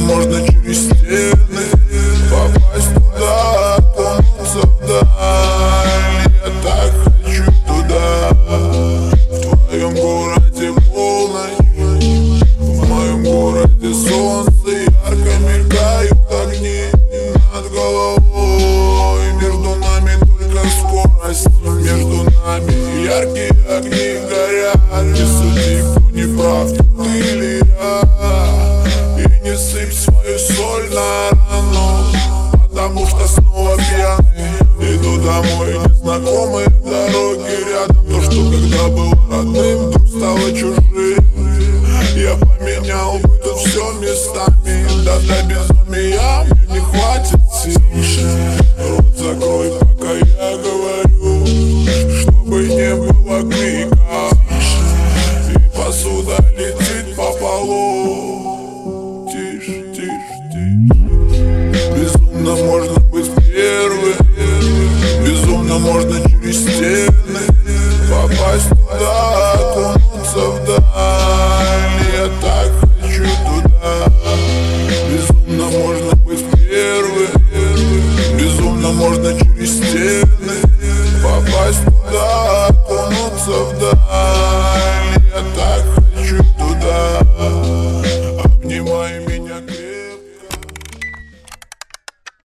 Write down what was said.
можно через стены попасть туда, окунуться вдаль. Я так хочу туда. В твоем городе полночь, в моем городе солнце, ярко мелькают огни над головой. Между нами только скорость, между нами яркие огни горят. Не суди, кто не прав, ты или я, и не сыпь свою соль на рану, потому что снова пьяный иду домой. Незнакомые дороги рядом, то, что когда было родным, вдруг стало чужим. Я поменял бы тут все местами, да для